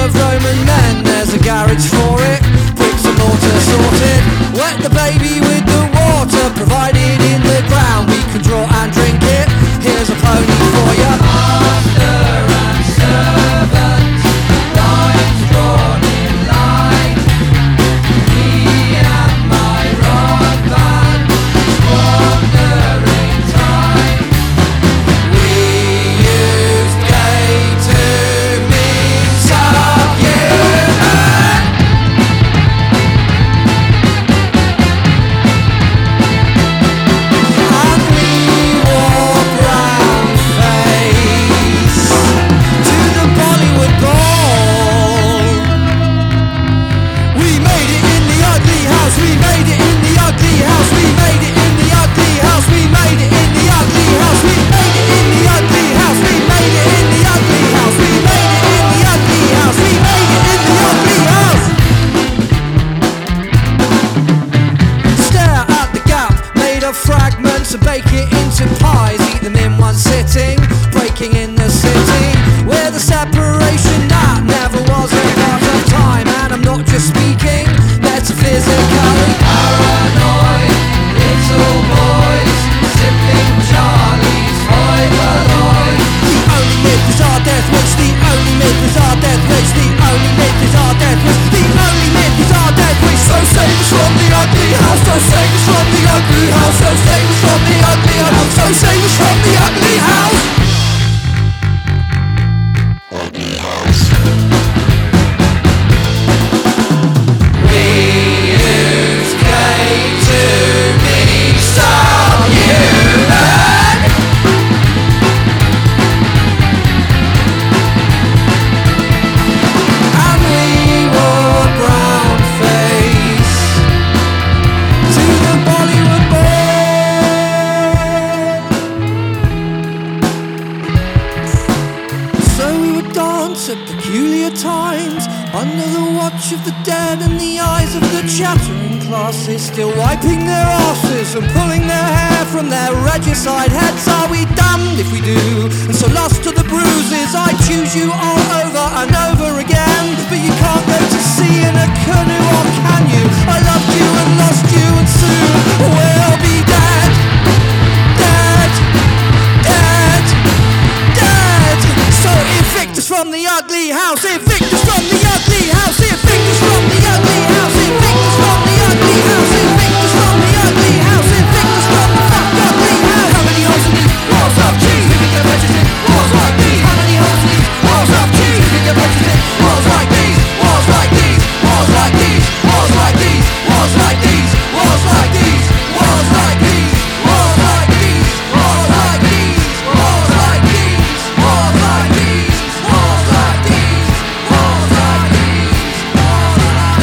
of Roman men, there's a garage for it. Bricks and mortar sorted. Wet the baby with the water provided in the ground. We can draw and drink it. Here's a pony for ya. Master and servant, lines drawn in line. Me and my rock band, wandering time. We used gay to mean subhuman. And we wore brown face to the Bollywood ball. We made it in the ugly house. We made it in the ugly house. We made it in the ugly house. We made it in the ugly house. We made it in the ugly house. We made it in the ugly house. We made it in the ugly house. We made it in the ugly house. Stare at the gap made of fragments and bake it into pies. Eat them in one sitting. Breaking in the city where the separation that never was a part of time. And I'm not just speaking metaphysically. Paranoid little boys sipping Charlie's Hoi Polloi. The only myth is our death wish. The only myth is our death wish. The only myth is our death wish. The only myth is our death wish. So save us from the ugly house. So save us from the ugly house. So save us from the ugly house. So save us from the ugly house. We used gay to be subhuman. And we wore brown face to the Bollywood ball. So we would dance at peculiar times under the watch of the dead and the eyes of the chattering classes, still wiping their asses and pulling their hair from their regicide heads. Are we damned if we do? And so lost to the bruises, I choose you all over and over again. But you can't go to sea in a canoe, or can you? I loved you and lost you, and soon we'll be dead. Dead. Dead. Dead. So evict us from the ugly house. Evict us from the ugly house. Evict us from the ugly house. Evict us from the ugly house. Evict us from the ugly house. Evict us from the fuck ugly house. How many holes in these walls of cheese? We can get wedges in walls like these. How many holes in these walls of cheese? We can get wedges in walls like these. Walls like these. Walls like these. Walls like these. Walls like these. Walls like these. Walls like these. Walls like these. Walls like these. Walls like these. Walls like these. Walls like these. Walls like these. Walls like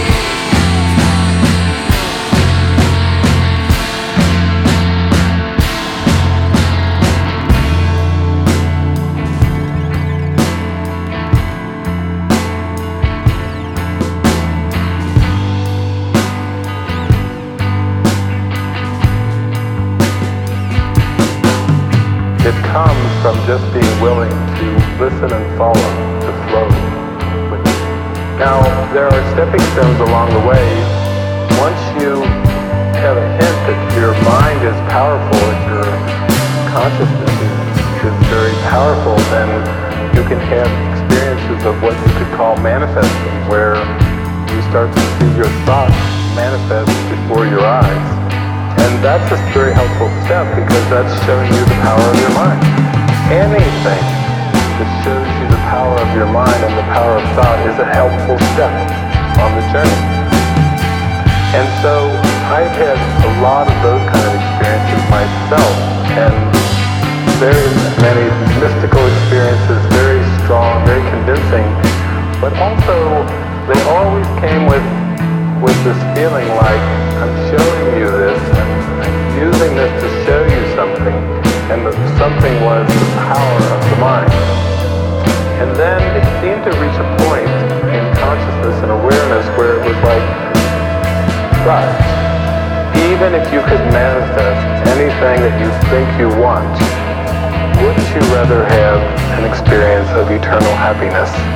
It comes from just being willing to listen and follow the flow with it. Now, there are stepping stones along the way. Once you have a hint that your mind is powerful and your consciousness is very powerful, then you can have experiences of what you could call manifesting, where you start to see your thoughts manifest before your eyes. And that's a very helpful step, because that's showing you the power of your mind. Anything that shows you the power of your mind and the power of thought is a helpful step on the journey. And so I've had a lot of those kind of experiences myself, and very many mystical experiences, very strong, very convincing, but also they always came with this feeling like, I'm showing you this, and I'm using this to show you something, and the something was the power of the mind. And then it seemed to reach a point in consciousness and awareness where it was like, but even if you could manifest anything that you think you want, wouldn't you rather have an experience of eternal happiness?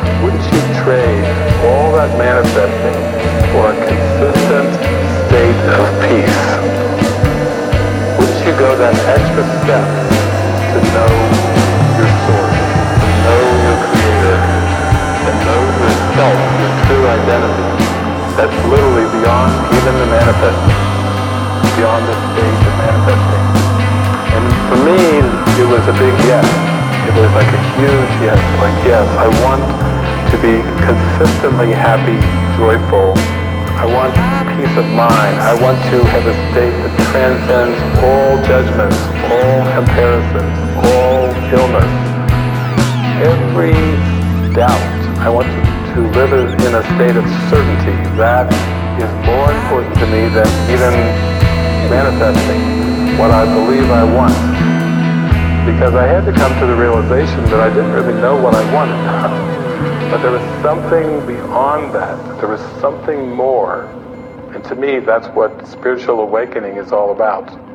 wouldn't you trade all that manifesting for a consistent state of peace? Wouldn't you go that extra step to know your source, to know your creator, and know yourself, your true identity, that's literally beyond even the manifesting, beyond the stage of manifesting? And for me, it was a big yes. It was like a huge yes, like yes, I want to be consistently happy, joyful. I want peace of mind. I want to have a state that transcends all judgments, all comparisons, all illness, every doubt. I want to live in a state of certainty. That is more important to me than even manifesting what I believe I want. Because I had to come to the realization that I didn't really know what I wanted. But there was something beyond that. There was something more. And to me, that's what spiritual awakening is all about.